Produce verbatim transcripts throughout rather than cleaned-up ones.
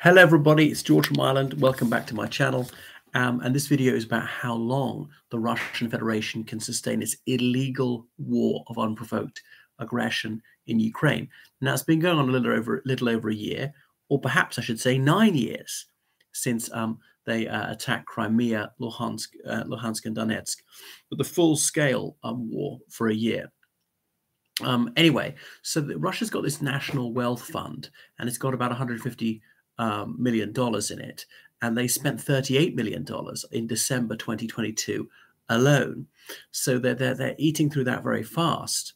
Hello everybody, it's George from Ireland. Welcome back to my channel. Um, and this video is about how long the Russian Federation can sustain its illegal war of unprovoked aggression in Ukraine. Now, it's been going on a little over, little over a year, or perhaps I should say nine years, since um, they uh, attacked Crimea, Luhansk, uh, Luhansk and Donetsk, with the full-scale um, war for a year. Um, anyway, so the, Russia's got this national wealth fund, and it's got about one hundred fifty um, million dollars in it, and they spent thirty-eight million dollars in December twenty twenty-two alone. So they're, they're, they're eating through that very fast.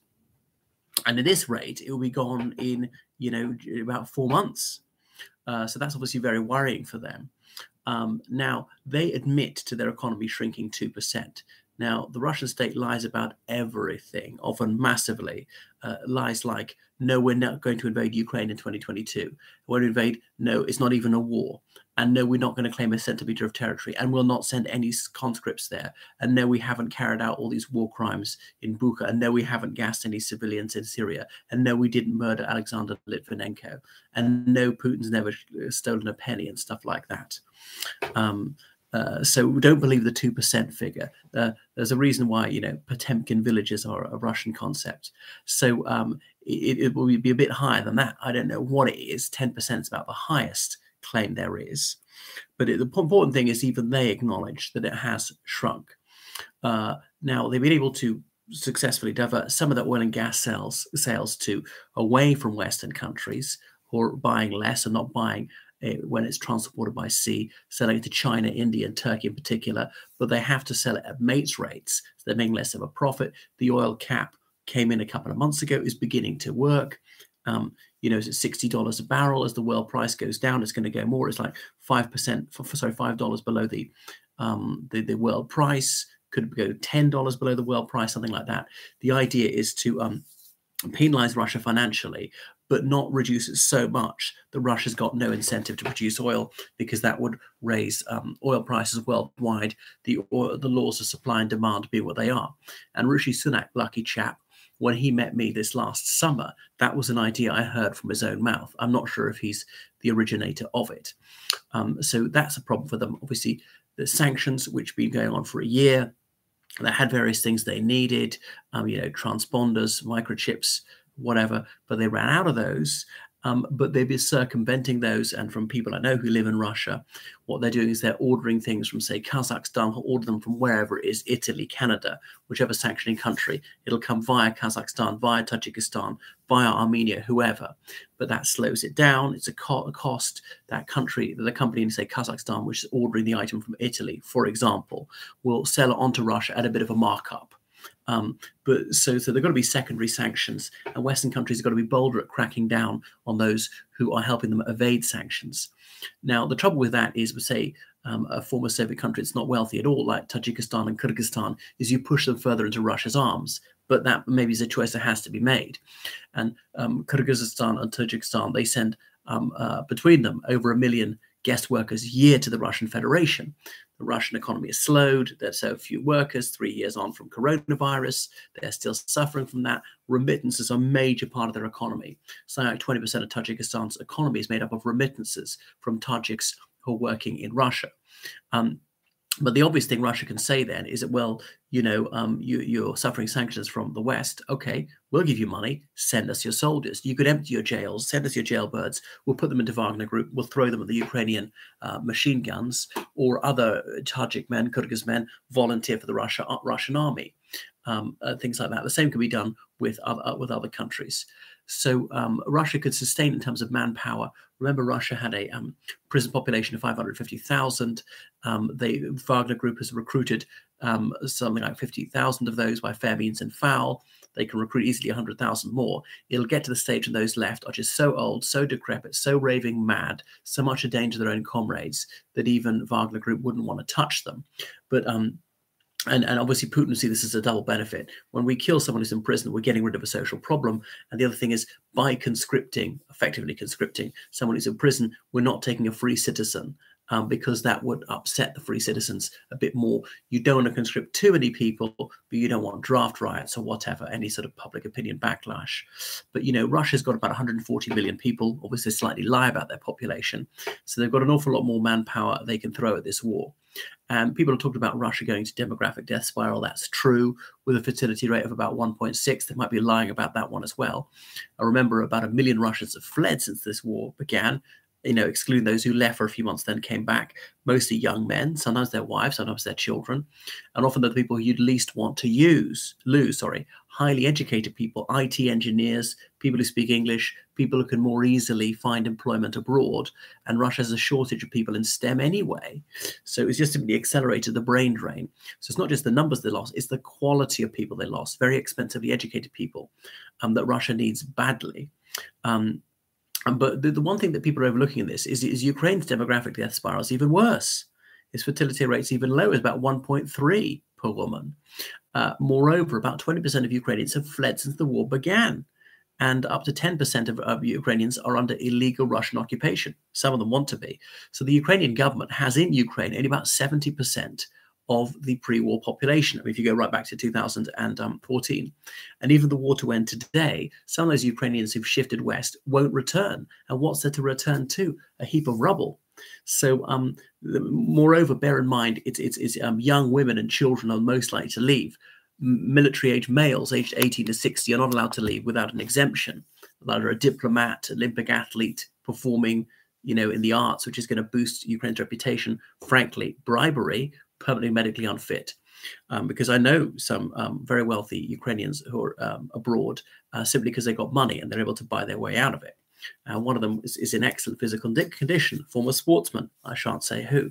And at this rate, it will be gone in, you know, about four months. Uh, so that's obviously very worrying for them. Um, now, they admit to their economy shrinking two percent. Now, the Russian state lies about everything, often massively. Uh, lies like, no, we're not going to invade Ukraine in twenty twenty-two. We're going to invade, no, it's not even a war. And no, we're not going to claim a centimeter of territory. And we'll not send any conscripts there. And no, we haven't carried out all these war crimes in Bucha. And no, we haven't gassed any civilians in Syria. And no, we didn't murder Alexander Litvinenko. And no, Putin's never stolen a penny and stuff like that. Um, Uh, so don't believe the two percent figure. Uh, there's a reason why, you know, Potemkin villages are a Russian concept. So um, it, it will be a bit higher than that. I don't know what it is. ten percent is about the highest claim there is. But it, the important thing is even they acknowledge that it has shrunk. Uh, now, they've been able to successfully divert some of the oil and gas sales, sales to away from Western countries who are buying less and not buying when it's transported by sea, selling it to China, India, and Turkey in particular, but they have to sell it at mates rates, so they're making less of a profit. The oil cap came in a couple of months ago, is beginning to work. Um, you know, it's at sixty dollars a barrel. As the world price goes down, it's going to go more. It's like five percent, for, for, sorry, five dollars below the, um, the, the world price. Could go ten dollars below the world price, something like that. The idea is to um, penalize Russia financially, but not reduce it so much that Russia's got no incentive to produce oil, because that would raise um, oil prices worldwide, the oil, the laws of supply and demand being what they are. And Rishi Sunak, lucky chap, when he met me this last summer, that was an idea I heard from his own mouth. I'm not sure if he's the originator of it. Um, so that's a problem for them. Obviously, the sanctions, which have been going on for a year, that had various things they needed, um, you know, transponders, microchips, whatever, but they ran out of those. Um, but they've been circumventing those. And from people I know who live in Russia, what they're doing is they're ordering things from, say, Kazakhstan, or order them from wherever it is, Italy, Canada, whichever sanctioning country. It'll come via Kazakhstan, via Tajikistan, via Armenia, whoever. But that slows it down. It's a, co a cost. That country, the company in, say, Kazakhstan, which is ordering the item from Italy, for example, will sell it onto Russia at a bit of a markup. Um, but so, so there are going to be secondary sanctions, and Western countries have got to be bolder at cracking down on those who are helping them evade sanctions. Now, the trouble with that is, with, say, um, a former Soviet country that's not wealthy at all, like Tajikistan and Kyrgyzstan, is you push them further into Russia's arms. But that maybe is a choice that has to be made. And um, Kyrgyzstan and Tajikistan, they send um, uh, between them over a million guest workers a year to the Russian Federation. The Russian economy is slowed. There's so few workers, three years on from coronavirus. They're still suffering from that. Remittances are a major part of their economy. So like twenty percent of Tajikistan's economy is made up of remittances from Tajiks who are working in Russia. Um, But the obvious thing Russia can say then is that, well, you know, um, you, you're suffering sanctions from the West. Okay, we'll give you money. Send us your soldiers. You could empty your jails. Send us your jailbirds. We'll put them into Wagner Group. We'll throw them at the Ukrainian uh, machine guns, or other Tajik men, Kyrgyz men volunteer for the Russia, uh, Russian army. Um, uh, things like that. The same can be done with other, uh, with other countries. So um, Russia could sustain in terms of manpower. Remember, Russia had a um, prison population of five hundred fifty thousand. Um, they, Wagner Group has recruited um, something like fifty thousand of those by fair means and foul. They can recruit easily one hundred thousand more. It'll get to the stage when those left are just so old, so decrepit, so raving mad, so much a danger to their own comrades, that even Wagner Group wouldn't want to touch them. But um, And, and obviously Putin will see this as a double benefit. When we kill someone who's in prison, we're getting rid of a social problem. And the other thing is, by conscripting, effectively conscripting someone who's in prison, we're not taking a free citizen um, because that would upset the free citizens a bit more. You don't want to conscript too many people, but you don't want draft riots or whatever, any sort of public opinion backlash. But, you know, Russia's got about one hundred forty million people, obviously slightly lie about their population. So they've got an awful lot more manpower they can throw at this war. And people have talked about Russia going to demographic death spiral. That's true, with a fertility rate of about one point six. They might be lying about that one as well. I remember about a million Russians have fled since this war began, you know, excluding those who left for a few months, then came back, mostly young men, sometimes their wives, sometimes their children, and often they're the people you'd least want to use, lose, sorry, highly educated people, I T engineers, people who speak English, people who can more easily find employment abroad. And Russia has a shortage of people in STEM anyway. So it's just simply accelerated the brain drain. So it's not just the numbers they lost, it's the quality of people they lost, very expensively educated people um, that Russia needs badly. Um, But the, the one thing that people are overlooking in this is, is Ukraine's demographic death spiral is even worse. Its fertility rate's even lower, it's about one point three per woman. Uh, moreover, about twenty percent of Ukrainians have fled since the war began, and up to ten percent of, of Ukrainians are under illegal Russian occupation. Some of them want to be. So the Ukrainian government has in Ukraine only about seventy percent of the pre-war population. I mean, if you go right back to two thousand fourteen, and even the war to end today, some of those Ukrainians who've shifted west won't return. And what's there to return to? A heap of rubble. So, um, the, moreover, bear in mind, it's, it's, it's um, young women and children are most likely to leave. Military-age males, aged eighteen to sixty, are not allowed to leave without an exemption. Either a diplomat, Olympic athlete performing, you know, in the arts, which is going to boost Ukraine's reputation. Frankly, bribery, permanently medically unfit. Um, because I know some um, very wealthy Ukrainians who are um, abroad uh, simply because they got money and they're able to buy their way out of it. Uh, one of them is, is in excellent physical condition, former sportsman, I shan't say who.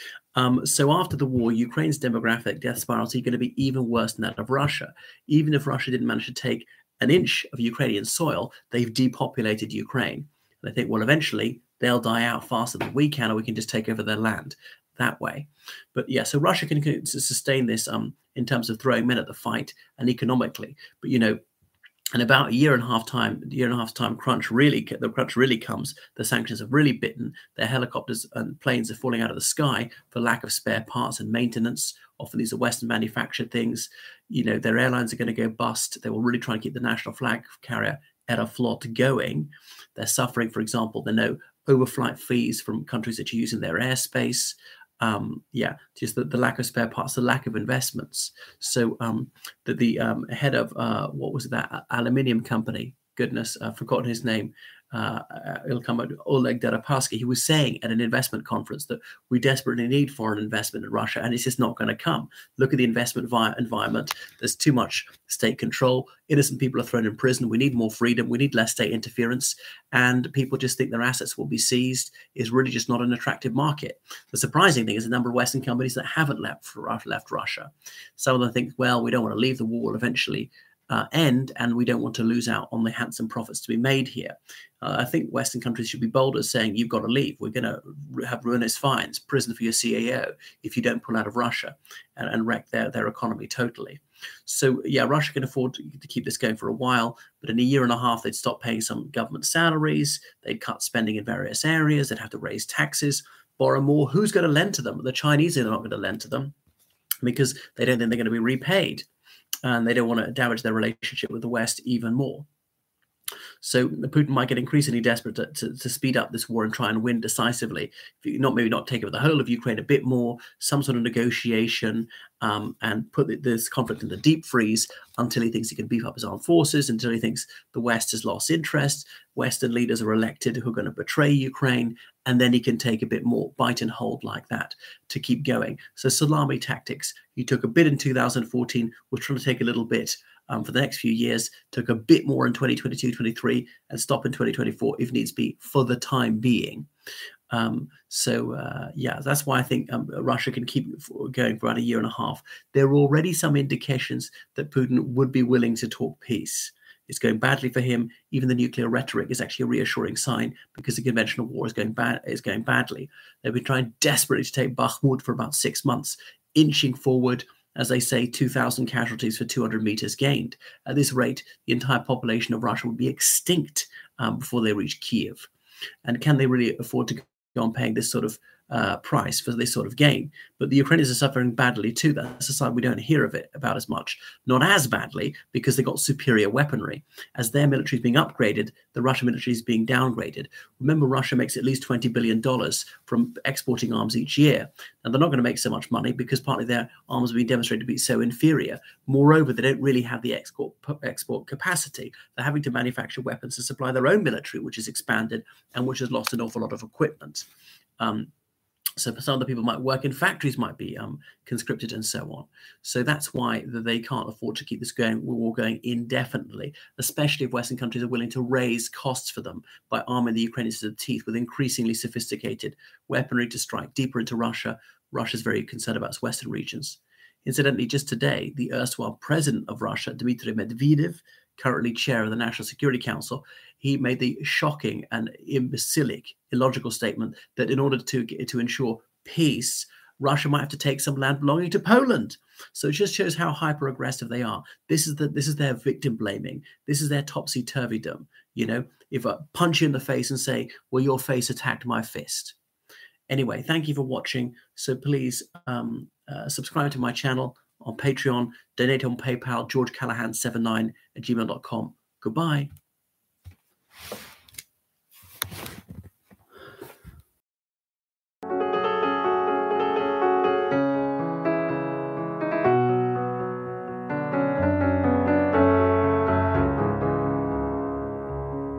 Um, so after the war, Ukraine's demographic death spiral is going to be even worse than that of Russia. Even if Russia didn't manage to take an inch of Ukrainian soil, they've depopulated Ukraine. And they think, well, eventually they'll die out faster than we can, or we can just take over their land that way. But yeah, so Russia can, can sustain this um, in terms of throwing men at the fight and economically. But, you know, in about a year and a half time, year and a half time crunch really, the crunch really comes. The sanctions have really bitten. Their helicopters and planes are falling out of the sky for lack of spare parts and maintenance. Often these are Western manufactured things. You know, their airlines are going to go bust. They will really try and keep the national flag carrier Aeroflot going. They're suffering, for example, there are no overflight fees from countries that are using their airspace. Um, yeah, just the, the lack of spare parts, the lack of investments. So um, that the um, head of, uh, what was it, that aluminium company, goodness, I've forgotten his name, uh, it'll come out, Oleg Deripaska, he was saying at an investment conference that we desperately need foreign investment in Russia, and it's just not going to come. Look at the investment vi- environment. There's too much state control. Innocent people are thrown in prison. We need more freedom. We need less state interference. And people just think their assets will be seized. Is really just not an attractive market. The surprising thing is the number of Western companies that haven't left, left Russia. Some of them think, well, we don't want to leave the war eventually. Uh, end, and we don't want to lose out on the handsome profits to be made here. Uh, I think Western countries should be bolder, saying you've got to leave. We're going to have ruinous fines, prison for your C A O if you don't pull out of Russia and, and wreck their, their economy totally. So yeah, Russia can afford to, to keep this going for a while, but in a year and a half, they'd stop paying some government salaries, they'd cut spending in various areas, they'd have to raise taxes, borrow more. Who's going to lend to them? The Chinese are not going to lend to them because they don't think they're going to be repaid. And they don't want to damage their relationship with the West even more. So Putin might get increasingly desperate to, to, to speed up this war and try and win decisively. If you not maybe not take over the whole of Ukraine a bit more, some sort of negotiation, um, and put this conflict in the deep freeze until he thinks he can beef up his armed forces, until he thinks the West has lost interest, Western leaders are elected who are going to betray Ukraine, and then he can take a bit more bite and hold like that to keep going. So salami tactics. He took a bit in two thousand fourteen, was trying to take a little bit um, for the next few years, took a bit more in twenty twenty-two, twenty-three, and stop in twenty twenty-four if needs be for the time being. Um, so, uh, yeah, that's why I think um, Russia can keep going for about a year and a half. There are already some indications that Putin would be willing to talk peace. It's going badly for him. Even the nuclear rhetoric is actually a reassuring sign because the conventional war is going bad. Is going badly. They've been trying desperately to take Bakhmut for about six months, inching forward. As they say, two thousand casualties for two hundred meters gained. At this rate, the entire population of Russia would be extinct um, before they reach Kiev. And can they really afford to go on paying this sort of uh, price for this sort of gain. But the Ukrainians are suffering badly too. That's a side we don't hear of it about as much. Not as badly, because they got superior weaponry. As their military is being upgraded, the Russian military is being downgraded. Remember, Russia makes at least twenty billion dollars from exporting arms each year. And they're not going to make so much money because partly their arms are being demonstrated to be so inferior. Moreover, they don't really have the export, export capacity. They're having to manufacture weapons to supply their own military, which is expanded and which has lost an awful lot of equipment. Um, So some of the people might work in factories, might be um, conscripted and so on. So that's why they can't afford to keep this going, war going indefinitely, especially if Western countries are willing to raise costs for them by arming the Ukrainians to the teeth with increasingly sophisticated weaponry to strike deeper into Russia. Russia's very concerned about its Western regions. Incidentally, just today, the erstwhile president of Russia, Dmitry Medvedev, currently chair of the National Security Council, he made the shocking and imbecilic, illogical statement that in order to to ensure peace, Russia might have to take some land belonging to Poland. So it just shows how hyper aggressive they are. This is the this is their victim blaming. This is their topsy turvydom. You know, if I punch you in the face and say, "Well, your face attacked my fist." Anyway, thank you for watching. So please um, uh, subscribe to my channel on Patreon, donate on PayPal, george callahan seven nine at gmail dot com. Goodbye.